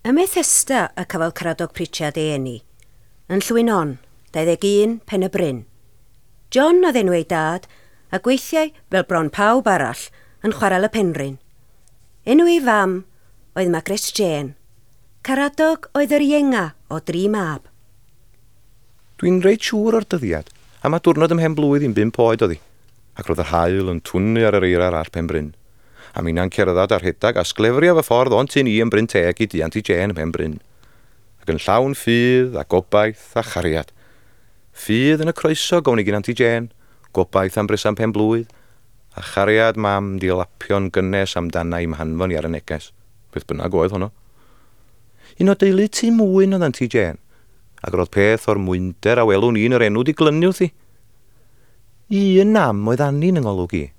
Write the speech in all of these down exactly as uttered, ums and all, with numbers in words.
Y Methesta y cafodd Caradog Pritchard ei eni, yn Llwynon, dauddeg un Pen y Bryn. John oedd enw ei dad, a gweithiau fel bron pawb arall yn chwarael y penryn. Enw ei fam oedd Magres Jane. Caradog oedd yr ienga o dri mab. Dwi'n reit siŵr o'r dyddiad, a mae diwrnod ymhen blwydd i'n bimp oed oddi, ac roedd yr haul yn twnu ar yr eira ar Pen Bryn. A mi na'n cerdded ar rhedag a sglefrio fy ffordd o'n tyn i yn Bryn Teg i di Aunty Jane ym Pen Bryn. Ac yn llawn ffydd a gobaith a chariad. Ffydd yn y croeso gawn i gyn Aunty Jane, gobaith am brysan pen blwydd, a chariad mam di lapio'n gynnes amdana i'm hanfon i ar y neges. Beth bynnag oedd honno. Un o deulu tu mwyn oedd Aunty Jane, ac roedd peth o'r mwynder a welwn i'n yr enw di glynu wrthi. Un nam oedd Anni'n yngolwg i.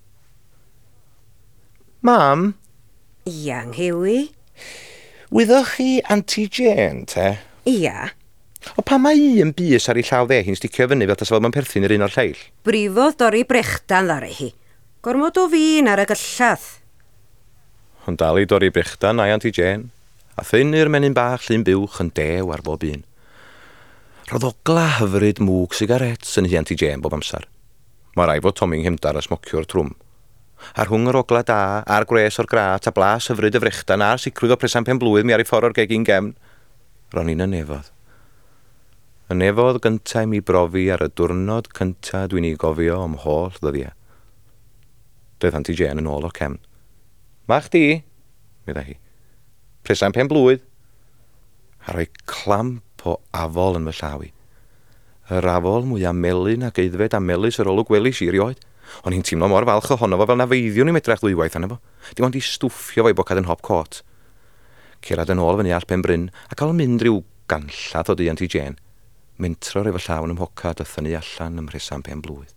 Mam? Ia, Nghywi? Wyddoch chi Aunty Jane, te? Ia. O pa mae un bus ar ei llaw dde hi'n sticio fyny fel tas fod mae'n perthyn i'r un o'r lleill? Brifodd dorri brechdan ddari hi. Gormod o fin ar y gylladd. Ond dal i dorri brechdan a'i Aunty Jane, a thynnu'r menyn bach llun buwch yn dew ar bob un. Roedd ogla hyfryd mwg sigarets yn hi Aunty Jane bob amser. Mae rai fod Tommy'n nghymdar a smocio'r trwm. Ar hwng yr ogla da, a'r gwres o'r grat a blas hyfryd y frechdan a'r sicrwydd o presan pen blwydd mi ar ei ffordd o'r gegin gefn, ro'n i'n y nefodd. Y nefodd gynta i mi brofi ar y diwrnod cynta dwi'n ei gofio am holl ddyddiau. Doedd Aunty Jane yn ôl o'r cefn. Ma chdi, medda hi. Presan pen blwydd. A rhoi clamp o afol yn fy llaw i. Yr afol mwyaf melyn ac eiddfed a melys yr olwg welis i erioed. O'n i'n teimlo mor falch ohono fo fel na feiddiwn i'n medrach ddwywaith anna fo. Dim ond i stwffio fo'i bocad yn hop cot. Cerad yn ôl fyny all Pen Bryn a cael mynd rhyw ganllath o di Aunty Jane. Mentro'r efo llawn ym mhocad a thynnu allan ym mhresan pen blwydd.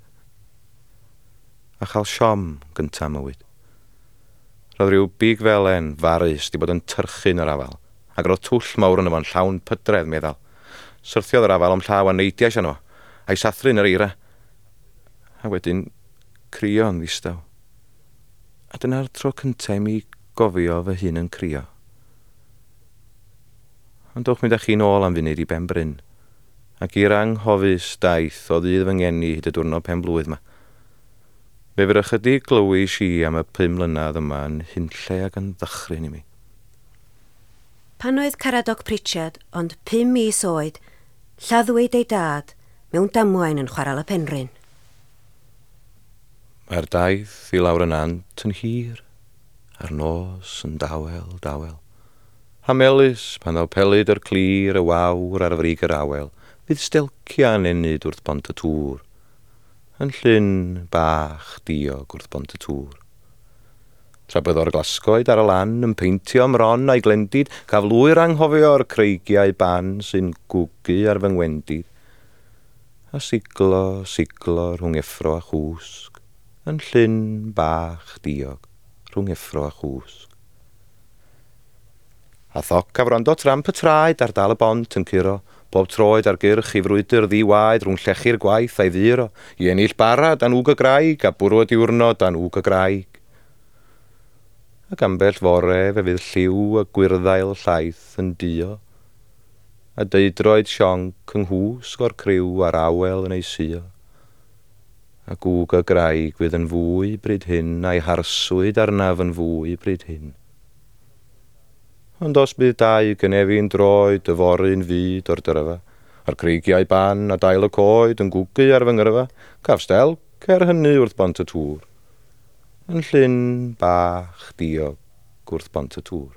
A chael siom gynta mywyd. Roedd rhyw big felen farus di bod yn tyrchu'n yr afal, ac roedd twll mawr yn efo'n llawn pydredd meddal. Syrthiodd yr afal o'm llaw a neidiais yno, a'i sathru'n yr eira. A wedyn, crio yn ddistaw. A dyna'r tro cyntaf i mi gofio fy hun yn crio. Ond dowch mynd â chi nôl am funud i Ben Bryn, ac i'r anghofus daith o ddydd fy ngeni hyd y diwrnod pen blwydd yma. Fe fydd ychydig glywys i am y pum mlynedd yma yn hunlle ac yn ddychryn i mi. Pan oedd Caradog Pritchard ond pum mis oed, lladdwyd ei dad mewn damwain yn chwarael y penryn. Mae'r daith i lawr yn ant yn hir, a'r nos yn dawel, dawel. A melys pan ddaw pelyd yr clir y wawr ar frig yr awel, fydd stelcia yn enid wrth bont y tŵr. Yn llyn bach diog wrth bont y tŵr. Tra bydd o'r glasgoed ar y lan yn peintio ymron a'i glendid, caflwyr anghofio'r creigiau ban sy'n gwgu ar fy ngwendid. A siglo, siglo rhwng effro a chwsg, yn llyn bach diog rhwng effro a chwsg. A thoc a frondo tramp y traed ar dal y bont yn curo, bob troed ar gyrch i frwydr ddiwaed rhwng llechu'r gwaith a'i ddiro, i ennill bara dan wg y graig a bwrw y diwrnod dan wg y graig. Ac ambell fore fe fydd lliw y gwyrddau'r llaeth yn dio, a deudroed sionc yng nghwsg o'r criw ar awel yn ei sio. A gwg y graig fydd yn fwy bryd hyn a'i harswyd arnaf yn fwy bryd hyn. Ond os bydd dau gynefu'n droed y fory'n fyd o'r dyrfa, a'r creigiau ban a dail y coed yn gwgu ar fy ngyrfa, caf stelc er hynny wrth bont y tŵr. Yn llyn bach diog wrth bont y tŵr.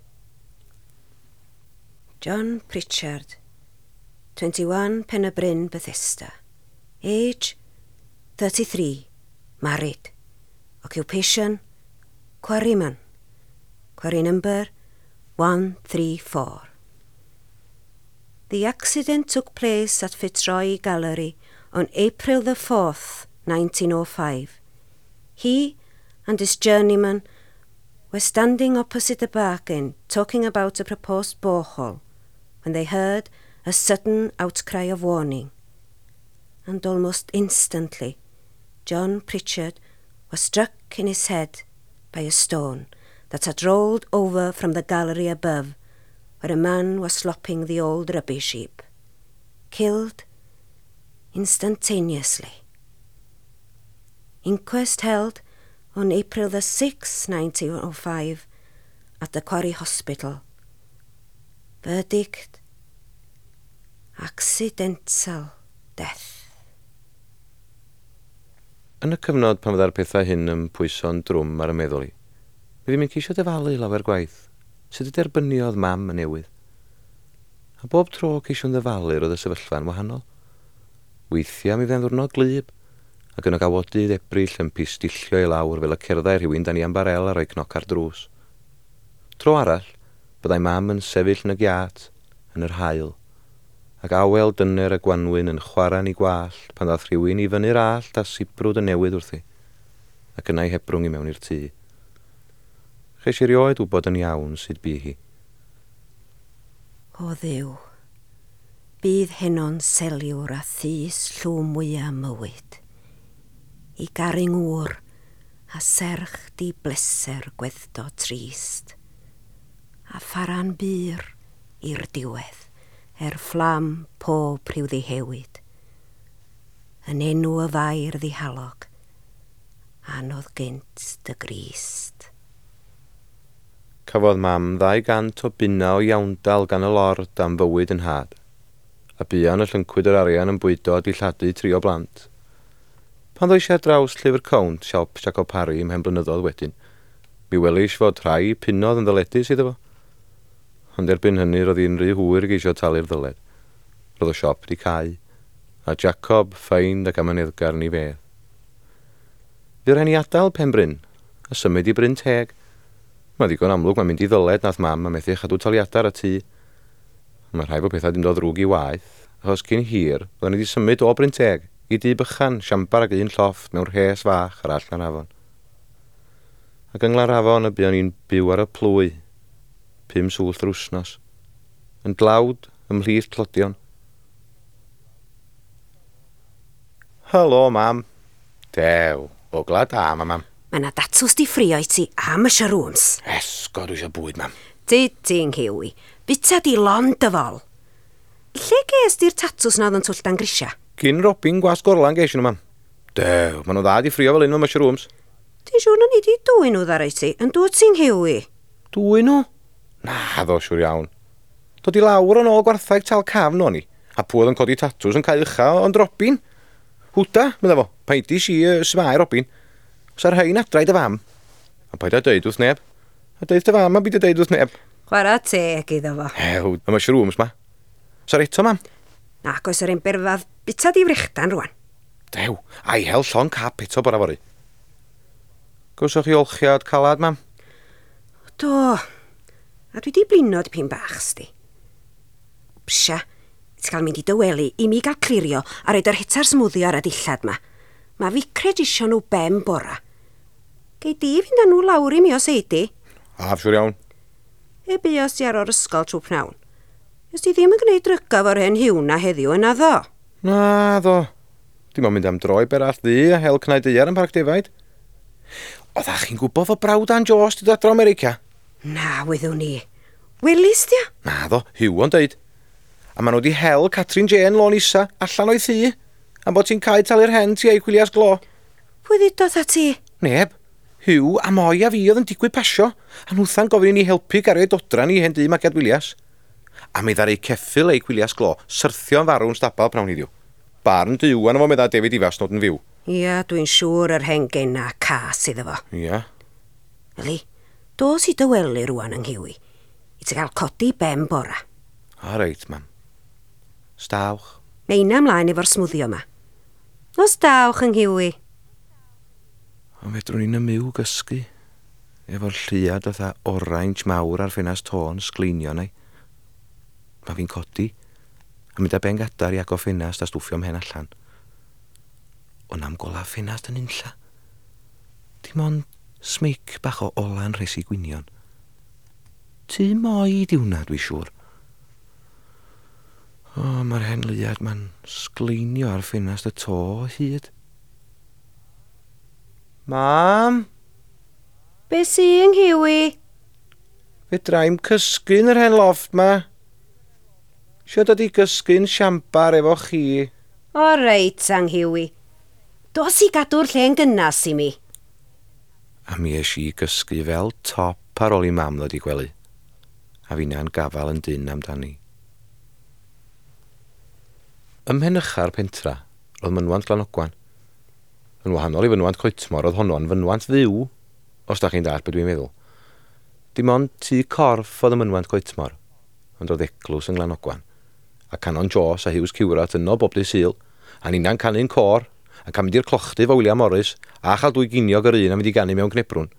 John Pritchard, twenty-one Pen y Bryn, Bethesda. Age, thirty-three, married. Occupation, quarryman. Quarry number, one three four. The accident took place at Fitzroy Gallery on April the fourth, nineteen oh five. He and his journeyman were standing opposite the bargain talking about a proposed borehole when they heard a sudden outcry of warning. And almost instantly, John Pritchard was struck in his head by a stone that had rolled over from the gallery above where a man was slopping the old rubbish heap, killed instantaneously. Inquest held on April the sixth, nineteen oh five, at the Quarry Hospital. Verdict: accidental death. Yn y cyfnod pan fydda'r pethau hyn yn pwyso'n drwm ar y meddwl i, mi ddim yn ceisio dyfalu lawer gwaith, sut y derbyniodd mam yn newydd. A bob tro ceisio'n ddyfalu roedd y sefyllfa'n wahanol. Weithiau mi fydda'n ddwrnod glyb, ac yn y gawodydd Ebrill yn pistillio i lawr fel y cerddau rhywun dan i am barel a rhoi cnoc ar drws. Tro arall, byddai mam yn sefyll yn y giat, yn yr haul, ac awel dyner y gwanwyn yn chwarae'n ei gwallt pan ddaeth rhywun i fyny'r allt a sibrwd y newydd wrthi, ac yna i hebrwng i mewn i'r tŷ. Cheis i rioed wybod yn iawn sut bu hi. O Dduw, bydd heno'n seliwr a thys llw mwyaf mywyd, i garing ŵr a serch di bleser gwedddo trist, a pharan byr i'r diwedd, er fflam pob rhyw ddihewyd. Yn enw y fair ddihalog, anodd gynt dy Grist. Cafodd mam ddau gant o bunna o iawndal gan y lord am fywyd yn had, a buan y llynkwyd yr arian yn bwydo a dilladu tri o blant. Pan ddoes i ar draws llyfr count siop Jacob Parry ym mhen blynyddoedd wedyn, mi welis fod rhai punodd yn ddyledus iddo fo. Ond erbyn hynny roedd hi'n rhy hwyr geisio talu'r ddyled. Roedd y siop di cau, a Jacob ffeind ac am yneddgar ni fedd. Fe rhaid ni adael Penbryn, a symud i Bryn Teg. Mae ddigon amlwg mae'n mynd i ddyled nath mam a methu chadw taliadau ar y tŷ. Mae rhai bod pethau dim dod ddrwg i waith, achos cyn hir, roedden ni wedi symud o Bryn Teg i dŷ bychan, siambar ac un llofft mewn rhes fach ar allan afon. Ac yng Nglar Afon y buon ni'n byw ar y plwy, pum swllt yr wsnos, yn dlawd ymhlith clodion. Helo, mam. Dew, o glad da, ma, mam. Mae na datws di ffrio i ti am y rooms. Esgo, dwi eisiau bwyd, mam. Dyd ti'n hiwi, bita di lond dyfol. Lle ges di'r tatws na oedd yn twll dan grisia? Cyn Robin Gwas Gorlan ges i nhw, mam. Dew, maen nhw dda di ffrio fel un mewn mushrooms. Ti'n siŵr na ni di dwy nhw ddara i ti, yn dod ti'n hiwi? Dwy nhw? Na, ddo, siwr iawn. Dod i lawr yn ôl gwarthag tal cafn o'n i, a pwy oedd yn codi tatws yn cael ucha ond Robin. Hwda, medda fo, paid i si uh, sfau Robin. Sa'r rhain adrau dy fam. A paid a deud wrth neb. A deud dy fam a byd a deud wrth neb. Chwara teg iddo fo. Ew, y mushrooms ma. Sa'r eto, mam? Nac oes yr un berfad bita di frichtan rwan. Dew, ai hel llon cap eto bora fori. Gwswch chi olchiad calad, mam? Do, a dwi di blino dipyn bach, sti. Psia, ti cael mynd i dyweli i mi gael clirio a roed yr hitar smwddio ar y dillad ma. Mae fi cred isio nhw ben bora. Gei di fynd â nhw lawr i mi os eidi? A, siwr iawn. E bu os ti ar o'r ysgol trwy pnawn. Ys ti ddim yn gwneud drygaf o'r hen hiwna heddiw yna ddo? Na, ddo. Dim ond mynd am droi berall ddi a hel cnau deiar yn Parc Defaid. Oeddach chi'n gwybod fo brawd Ann Jones di dod adro America? Na, wyddwn ni. Welis di o? Na, ddo, hiw o'n deud. A maen nhw wedi hel Catrin Jane lôn isa allan o'i thŷ, am bod ti'n cael talu'r hen ti ei chwilias glo. Pwy ddidodd a ti? Neb. Hiw a moi a fi oedd yn digwydd pasio, a nhwtha'n gofyn i ni helpu gario dodran i hen di Magiad Willias. A mi ddari ceffil ei chwilias glo, syrthio'n farw'n stabal prawn hiddiw. Barn diwan efo medda David Ifas nod yn fyw. Ia, dwi'n siŵr yr hen gena cas iddo fo. Ia. Eli, dos i dywelu rwan yng Nghywi, i ti gael codi ben bora. O reit, mam. Stawch. Meina ymlaen efo'r smwddio yma. Os dawch yng Nghywi. O medrwn ni'n ymyw gysgu, efo'r lliad fatha orange mawr ar ffenast tôn sgleinio neu. Mae fi'n codi, a mynd â ben gadar i agor ffenast a stwffio mhen allan. Ond am gola ffenast yn unlla. Dim ond smic bach o ola'n rhesi gwinion. Tu moi diwna, dwi siŵr. O, mae'r hen liad ma'n sgleinio ar ffenast y to o hyd. Mam? Be sy yng Nghywi? Fedrai'm cysgu'n yr hen loft ma. Sio dod i gysgu'n siambar efo chi. O reit, Anghywi. Dos i gadw'r lle'n gynnas i mi. A mi eis i gysgu fel top ar ôl i mam ddod i gwely. A fi na'n gafal yn dyn amdani. Ym Mhenycha'r pentra, roedd mynwant Glanogwan. Yn wahanol i fynwant Coetmor, oedd honno'n fynwant ddiw, os da chi'n dall beth dwi'n meddwl. Dim ond tŷ corff oedd y mynwant Coetmor, ond oedd eglws yn Glanogwan. A Canon Jos a Hughes Cywrat yno bob dydd Sul, a nina'n canu'n cor, ac am mynd i'r clochdy fo William Morris, a chael dwy giniog yr un am mynd i ganu mewn cnebrwn.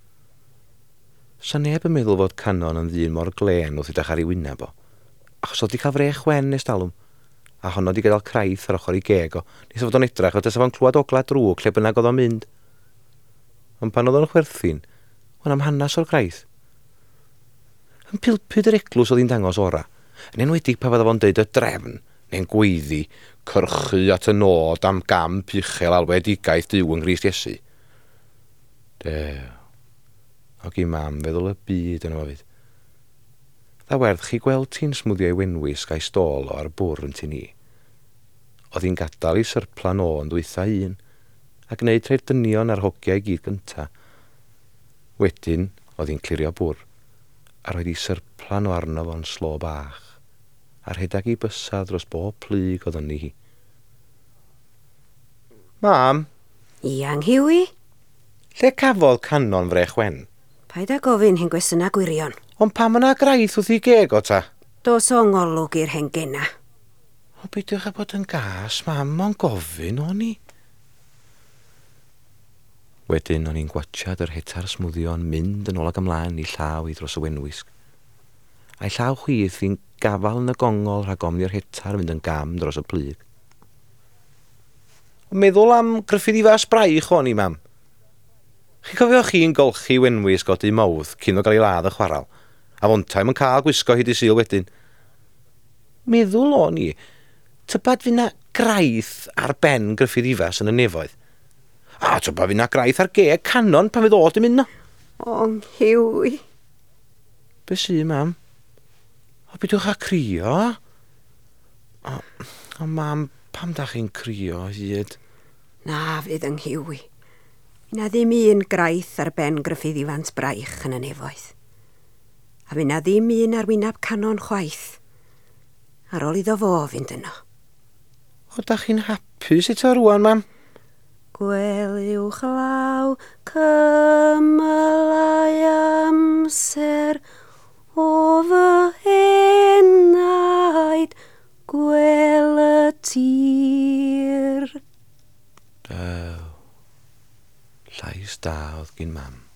Sa neb yn meddwl fod Canon yn ddyn mor glen wrth edrych ar ei wyneb o, achos oedd di cael frech wen nes talwm, a honno di gadael craith ar ochr ei geg o, nes fod o'n edrych o desa fo'n clywed ogla drwg lle bynnag oedd o'n mynd. Ond pan oedd o'n chwerthin, o'n am hanes o'r craith. Yn pilpyd yr eglws oedd hi'n dangos ora, yn enwedig pa fydda fo'n deud y drefn, neu'n gweiddi, cyrchu at y nod am gamp uchel alwedigaeth Duw yng Nghrist Iesu. Dew, og i mam feddwl y byd yn o fyd. Dda werth chi gweld ti'n smwddiau wenwys gael stôl o ar bwr yn tu ni. Oedd hi'n gadael i syrplan o yn dwytha un, a gwneud treu'r dynion ar hogiau i gyd gynta. Wedyn, oedd hi'n clirio bwr, a roedd hi syrplan o arno fo'n slo bach, a rhedag i bysad dros bob plyg oedd yn hi. Mam? I Anghywi? Lle cafodd Canon frech wen? Paid a gofyn hyn gwestiynau gwirion. Ond pam yna graith wrth i geg o ta? Dos o ngolwg i'r hen gena. O beidiwch a bod yn gas, mam, o'n gofyn o'n i. Wedyn o'n i'n gwachad yr hetar smwddion mynd yn ôl ag ymlaen i llaw i dros y wenwisg. A'i llaw chwith i'n gafal yn y gongol rhag ofni'r hetar mynd yn gam dros y plyg. Meddwl am Gruffydd Ifas Braich o'n i, mam. Chi cofio chi'n golchi wenwys godi mawdd cyn o gael ei ladd y chwaral, a fontaim yn cael gwisgo hyd i Sul wedyn. Meddwl o'n i, tybad fi na graith ar ben Gruffydd Ifas yn y nefoedd. A tybad fi na graith ar geg Canon pan fydd oed yn mynd no. O, Anghywi. Be sy, mam? O, bydwch a crio? O, o mam, pam da chi'n crio hyd? Na fydd Anghywi. Na ddim un graith ar ben Gruffydd Ifans Braich yn y nefoedd. A fi na ddim un ar wynab Canon chwaith. Ar ôl iddo fo fynd yno. O, da chi'n hapus i to rwan, mam? Gweliwch law cymylau amser o fy enaid gwel y tir. Dew, llais da oedd gyn mam.